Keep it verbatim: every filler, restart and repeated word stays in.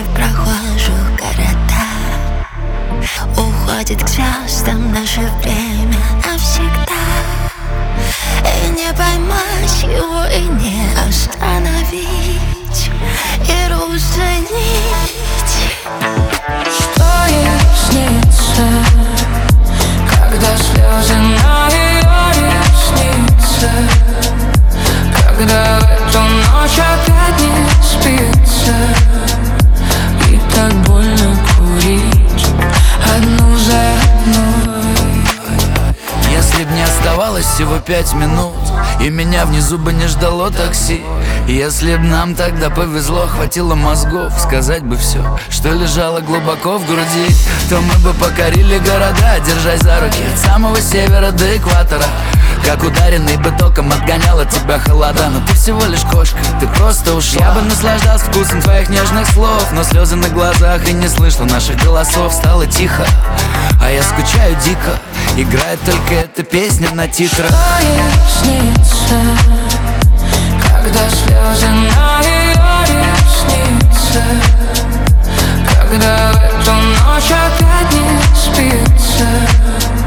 прохожу города. Уходит к звездам наше время навсегда. И не поймать его, и не остановить, и розанить. Что ей снится, когда слезы на ее реснице, когда в эту ночь опять не спится, и так больно курить одну за одной. Если б не оставалось всего пять минут, и меня внизу бы не ждало такси, если б нам тогда повезло, хватило мозгов сказать бы все, что лежало глубоко в груди, то мы бы покорили города, держась за руки от самого севера до экватора. Как ударенный бы током отгонял от тебя холода. Но ты всего лишь кошка, ты просто ушла. Я бы наслаждался вкусом твоих нежных слов, но слезы на глазах и не слышно наших голосов. Стало тихо, а я скучаю дико. Играет только эта песня на титрах. Что ей снится, когда слезы на ее реснице, когда в эту ночь опять не спится,